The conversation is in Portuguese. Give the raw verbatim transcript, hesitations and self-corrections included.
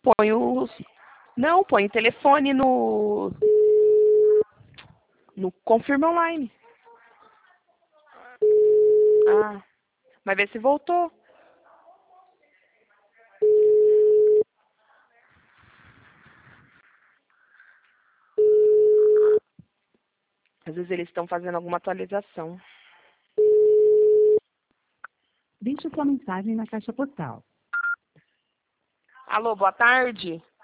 põe o... Não, põe o telefone no... No Confirma Online. Ah, mas vê se voltou. Às vezes eles estão fazendo alguma atualização. Deixe sua mensagem na caixa postal. Alô, boa tarde.